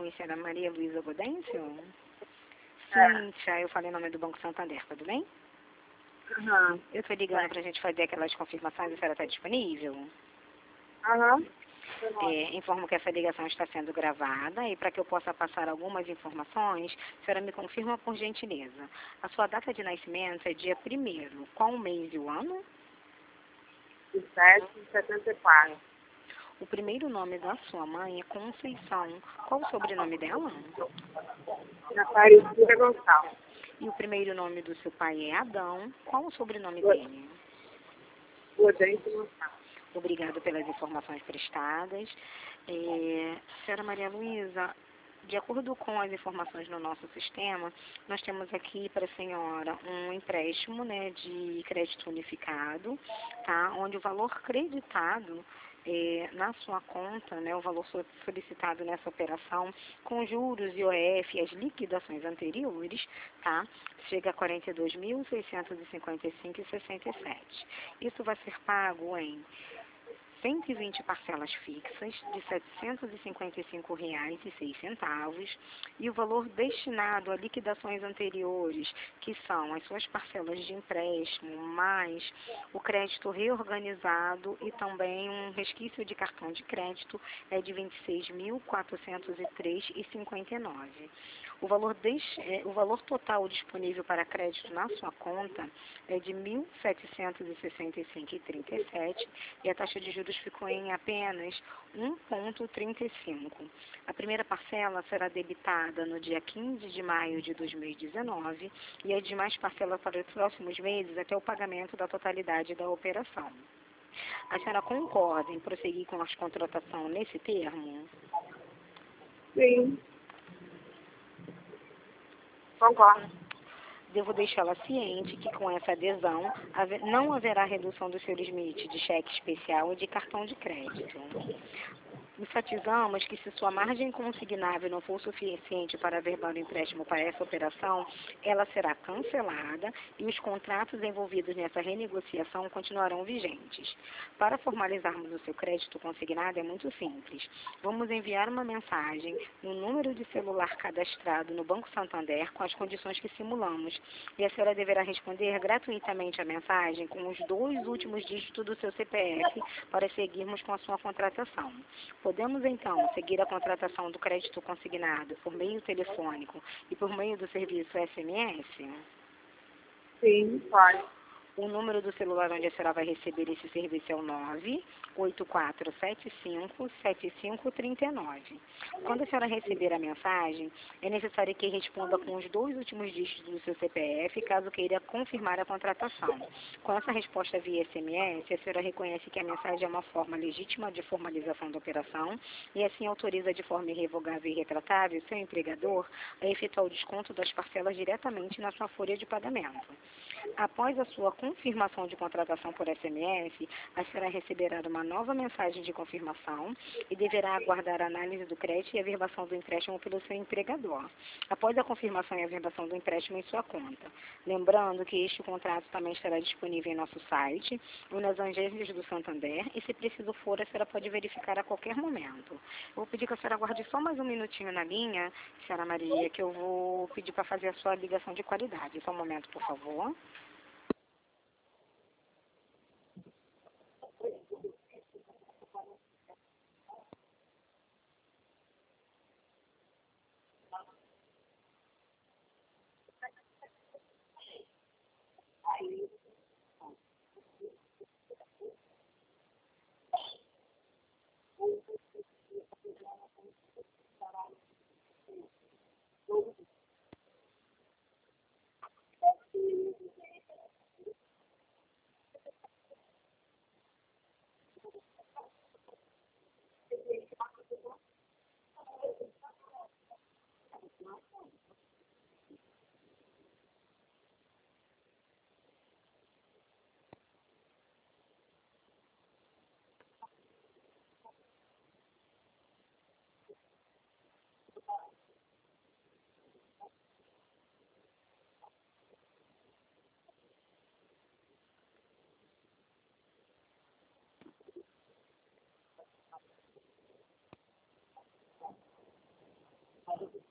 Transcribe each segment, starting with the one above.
Oi, senhora Maria Luísa Godêncio? É. Cíntia, eu falei em nome do Banco Santander, tudo bem? Aham. Eu estou ligando para a gente fazer aquelas confirmações, a senhora está disponível? Aham. Informo que essa ligação está sendo gravada e para que eu possa passar algumas informações, a senhora me confirma por gentileza. A sua data de nascimento é dia 1º. Qual o mês e o ano? 7/74. O primeiro nome da sua mãe é Conceição. Qual o sobrenome dela? Aparecida Gonçalves. E o primeiro nome do seu pai é Adão. Qual o sobrenome dele? Godêncio Gonçalves. Obrigado pelas informações prestadas. Senhora Maria Luísa, de acordo com as informações no nosso sistema, nós temos aqui para a senhora um empréstimo, né, de crédito unificado, tá? Onde o valor creditado na sua conta, né, o valor solicitado nessa operação, com juros, IOF e as liquidações anteriores, tá? Chega a R$ 42.655,67. Isso vai ser pago em 120 parcelas fixas de R$ 755,06 e o valor destinado a liquidações anteriores, que são as suas parcelas de empréstimo, mais o crédito reorganizado e também um resquício de cartão de crédito, é de R$ 26.403,59. O valor total disponível para crédito na sua conta é de R$ 1.765,37 e a taxa de juros ficou em apenas 1,35. A primeira parcela será debitada no dia 15 de maio de 2019 e as demais parcelas para os próximos meses até o pagamento da totalidade da operação. A senhora concorda em prosseguir com a contratação nesse termo? Sim. Concordo. Devo deixá-la ciente que com essa adesão não haverá redução do seu limite de cheque especial e de cartão de crédito. Enfatizamos que se sua margem consignável não for suficiente para averbar o empréstimo para essa operação, ela será cancelada e os contratos envolvidos nessa renegociação continuarão vigentes. Para formalizarmos o seu crédito consignado é muito simples. Vamos enviar uma mensagem no número de celular cadastrado no Banco Santander com as condições que simulamos e a senhora deverá responder gratuitamente a mensagem com os 2 últimos dígitos do seu CPF para seguirmos com a sua contratação. Podemos, então, seguir a contratação do crédito consignado por meio telefônico e por meio do serviço SMS? Sim, pode. O número do celular onde a senhora vai receber esse serviço é o 984757539. Quando a senhora receber a mensagem, é necessário que responda com os 2 últimos dígitos do seu CPF, caso queira confirmar a contratação. Com essa resposta via SMS, a senhora reconhece que a mensagem é uma forma legítima de formalização da operação e assim autoriza de forma irrevogável e retratável seu empregador a efetuar o desconto das parcelas diretamente na sua folha de pagamento. Após a sua confirmação de contratação por SMS, a senhora receberá uma nova mensagem de confirmação e deverá aguardar a análise do crédito e a averbação do empréstimo pelo seu empregador. Após a confirmação e a averbação do empréstimo em sua conta. Lembrando que este contrato também estará disponível em nosso site ou nas agências do Santander e, se preciso for, a senhora pode verificar a qualquer momento. Eu vou pedir que a senhora aguarde só mais um minutinho na linha, senhora Maria, que eu vou pedir para fazer a sua ligação de qualidade. Só um momento, por favor.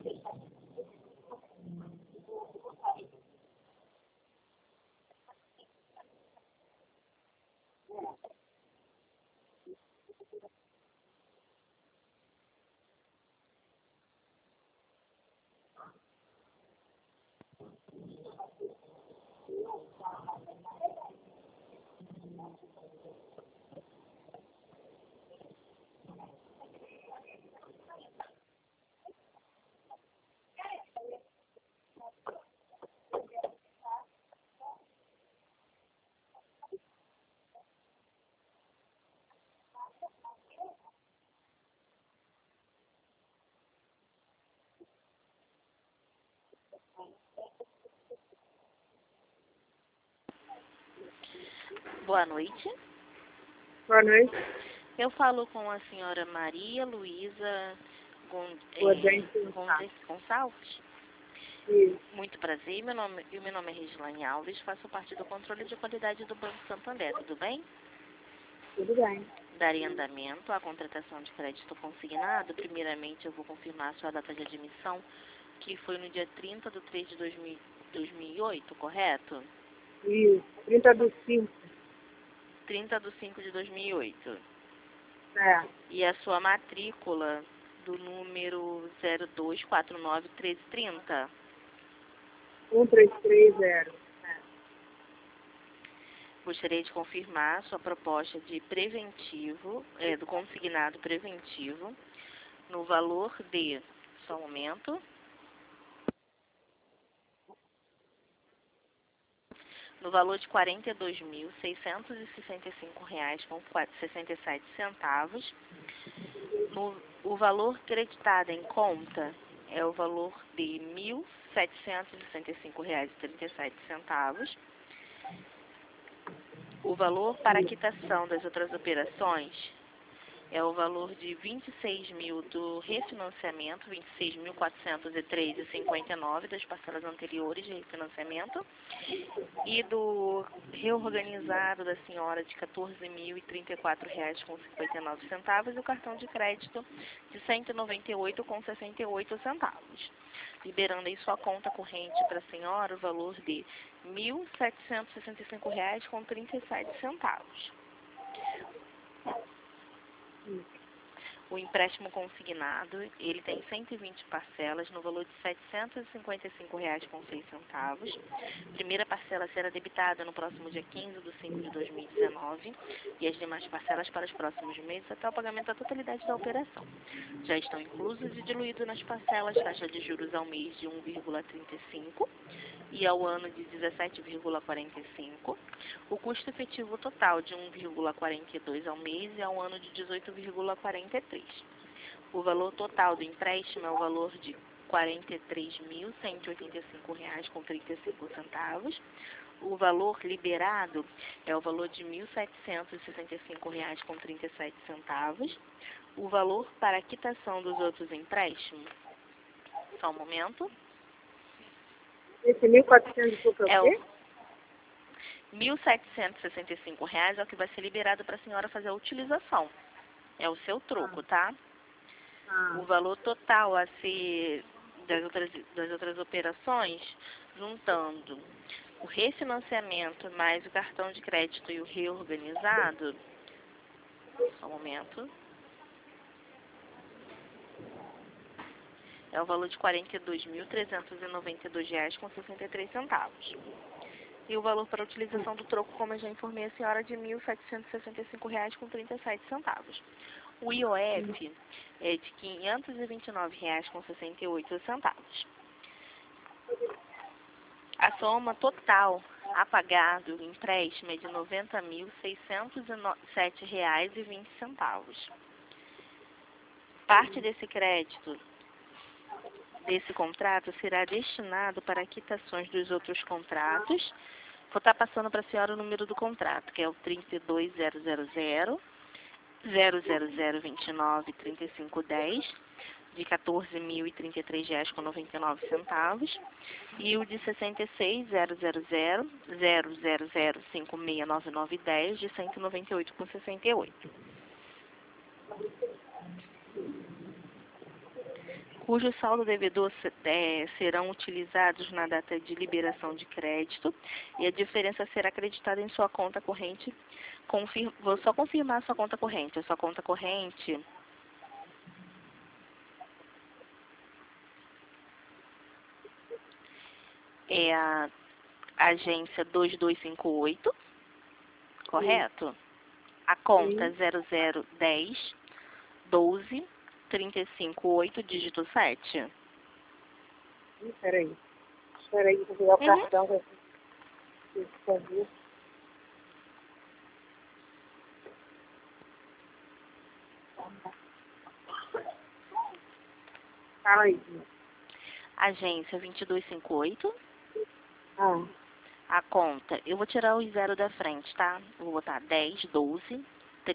Boa noite. Boa noite. Eu falo com a senhora Maria Luísa Gonçalves. Isso. Muito prazer, meu nome é Regiane Alves, faço parte do controle de qualidade do Banco Santander, tudo bem? Tudo bem. Darei andamento à contratação de crédito consignado. Primeiramente, eu vou confirmar a sua data de admissão, que foi no dia 30/3/2008, correto? Isso. 30/5. 30/5/2008. É. E a sua matrícula do número 02491330. 1330. Gostaria de confirmar sua proposta de preventivo, do consignado preventivo, no valor de, só um momento, no valor de R$ 42.665,67. O valor creditado em conta é o valor de R$ 1.765,37. O valor para a quitação das outras operações é o valor de 26.000 do refinanciamento, 26.403,59 das parcelas anteriores de refinanciamento, e do reorganizado da senhora de R$ 14.034,59 e o cartão de crédito de R$ 198,68, liberando em sua conta corrente para a senhora o valor de R$ 1.765,37. O empréstimo consignado, ele tem 120 parcelas no valor de R$ 755,06. Primeira parcela será debitada no próximo dia 15/5/2019 e as demais parcelas para os próximos meses até o pagamento da totalidade da operação. Já estão inclusos e diluídos nas parcelas taxa de juros ao mês de 1,35 e ao ano de 17,45, o custo efetivo total de 1,42 ao mês e ao ano de 18,43. O valor total do empréstimo é o valor de R$ 43.185,35. O valor liberado é o valor de R$ 1.765,37. O valor para a quitação dos outros empréstimos, só um momento. Esse 1.400 e pouco é o quê? R$ 1.765 é o que vai ser liberado para a senhora fazer a utilização. É o seu troco, tá? O valor total a ser das outras operações, juntando o refinanciamento mais o cartão de crédito e o reorganizado, só um momento, é o valor de R$ 42.392,63. E o valor para a utilização do troco, como eu já informei a senhora, de R$ 1.765,37. O IOF é de R$ 529,68. A soma total a pagar do empréstimo é de R$ 90.607,20. Parte desse crédito, desse contrato, será destinado para quitações dos outros contratos. Vou estar passando para a senhora o número do contrato, que é o 32.000.00029.3510, de R$ 14.033,99, e o de 66.000.000569910, de R$ 198,68. cujo saldo devedor serão utilizados na data de liberação de crédito e a diferença será acreditada em sua conta corrente. Vou só confirmar a sua conta corrente. A sua conta corrente é a agência 2258, correto? A conta 0010 12 358, dígito 7. Peraí. Peraí, vou pegar o cartão. Que eu preciso. Fala aí. Agência 2258. Ah, A conta, eu vou tirar o zero da frente, tá? Eu vou botar 10 12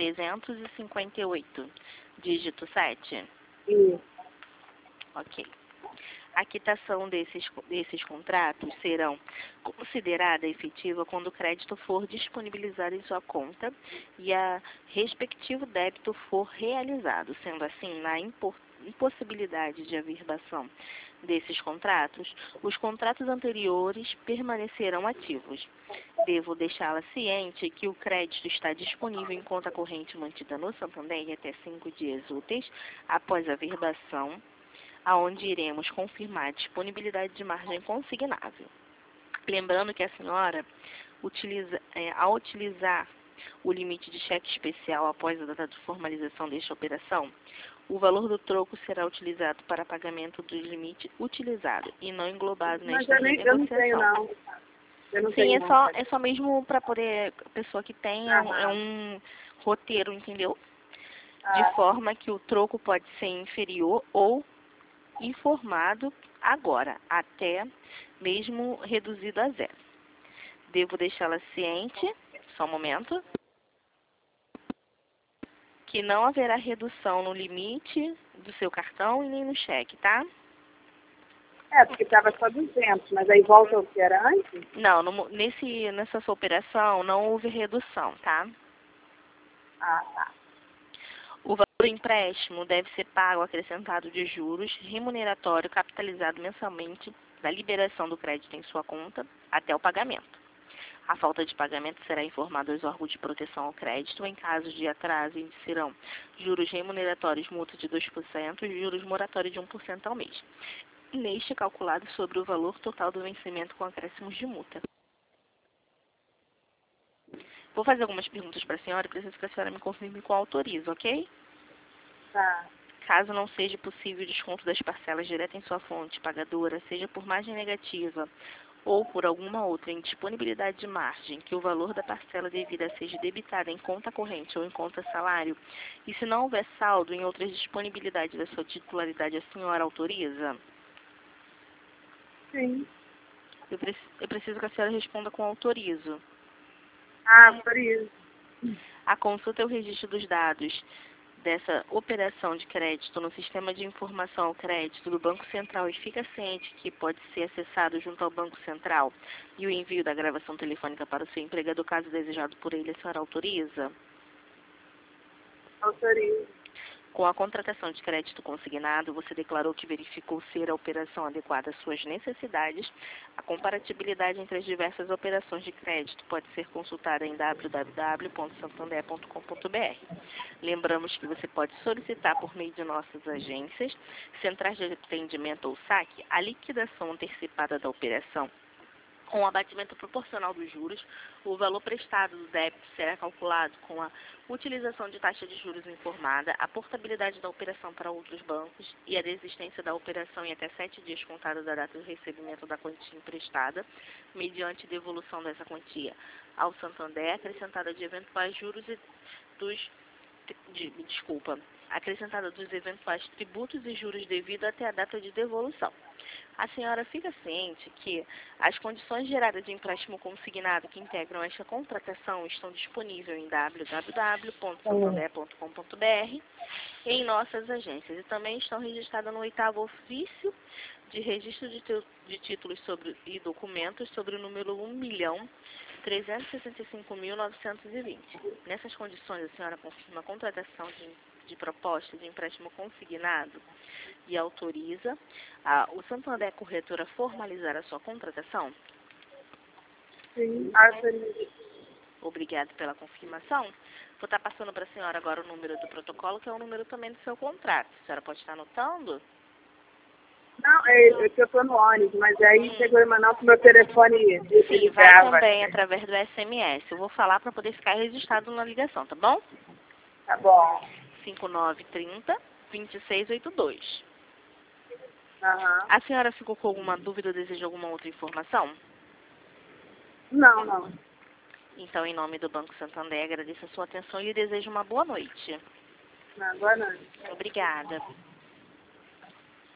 358, dígito 7. isso. Ok. A quitação desses contratos serão considerada efetiva quando o crédito for disponibilizado em sua conta e a respectivo débito for realizado. Sendo assim, na impossibilidade de averbação desses contratos, os contratos anteriores permanecerão ativos. Devo deixá-la ciente que o crédito está disponível em conta corrente mantida no Santander até 5 dias úteis após a averbação, aonde iremos confirmar a disponibilidade de margem consignável. Lembrando que a senhora, ao utilizar o limite de cheque especial após a data de formalização desta operação, o valor do troco será utilizado para pagamento do limite utilizado e não englobado Mas nesta eu não tenho, renegociação. não. Eu não Sim, tenho, não. é só mesmo para poder, a pessoa que tem, é um roteiro, entendeu? De forma que o troco pode ser inferior ou informado agora, até mesmo reduzido a zero. Devo deixá-la ciente, só um momento, que não haverá redução no limite do seu cartão e nem no cheque, tá? Porque estava só 200, mas aí volta ao que era antes? Não, nessa sua operação não houve redução, tá? Ah, tá. O valor do empréstimo deve ser pago acrescentado de juros remuneratório capitalizado mensalmente da liberação do crédito em sua conta até o pagamento. A falta de pagamento será informada aos órgãos de proteção ao crédito. Em caso de atraso, incidirão juros remuneratórios multa de 2% e juros moratórios de 1% ao mês. Neste calculado sobre o valor total do vencimento com acréscimos de multa. Vou fazer algumas perguntas para a senhora e preciso que a senhora me confirme com autorizo, ok? Tá. Caso não seja possível o desconto das parcelas direto em sua fonte pagadora, seja por margem negativa ou por alguma outra indisponibilidade de margem, que o valor da parcela devida seja debitada em conta corrente ou em conta salário, e se não houver saldo em outras disponibilidades da sua titularidade, a senhora autoriza? Sim. Eu preciso que a senhora responda com autorizo. Por isso. A consulta e o registro dos dados dessa operação de crédito no sistema de informação ao crédito do Banco Central e fica ciente que pode ser acessado junto ao Banco Central e o envio da gravação telefônica para o seu empregador, caso desejado por ele, a senhora autoriza? Autorizo. Com a contratação de crédito consignado, você declarou que verificou ser a operação adequada às suas necessidades. A comparatibilidade entre as diversas operações de crédito pode ser consultada em www.santander.com.br. Lembramos que você pode solicitar por meio de nossas agências, centrais de atendimento ou saque, a liquidação antecipada da operação. Com o abatimento proporcional dos juros, o valor prestado do débito será calculado com a utilização de taxa de juros informada, a portabilidade da operação para outros bancos e a desistência da operação em até 7 dias contados da data do recebimento da quantia emprestada, mediante devolução dessa quantia ao Santander, acrescentada de eventuais juros e acrescentada dos eventuais tributos e juros devidos até a data de devolução. A senhora fica ciente que as condições geradas de empréstimo consignado que integram esta contratação estão disponíveis em www.santander.com.br e em nossas agências e também estão registradas no 8º ofício de registro de títulos e documentos sobre o número 1.365.920. Nessas condições, a senhora confirma a contratação de de proposta de empréstimo consignado e autoriza o Santander Corretora a formalizar a sua contratação? Sim, autorizo. Obrigado pela confirmação. Vou estar passando para a senhora agora o número do protocolo, que é o número também do seu contrato. A senhora pode estar anotando? Não, é que eu estou no ônibus, mas aí chegou em Manaus com meu telefone. Sim, vai também através do SMS. Eu vou falar para poder ficar registrado na ligação, tá bom? Tá bom. 5930-2682. Aham. A senhora ficou com alguma dúvida ou deseja alguma outra informação? Não, não. Então, em nome do Banco Santander, agradeço a sua atenção e lhe desejo uma boa noite. Não, agora não. Obrigada.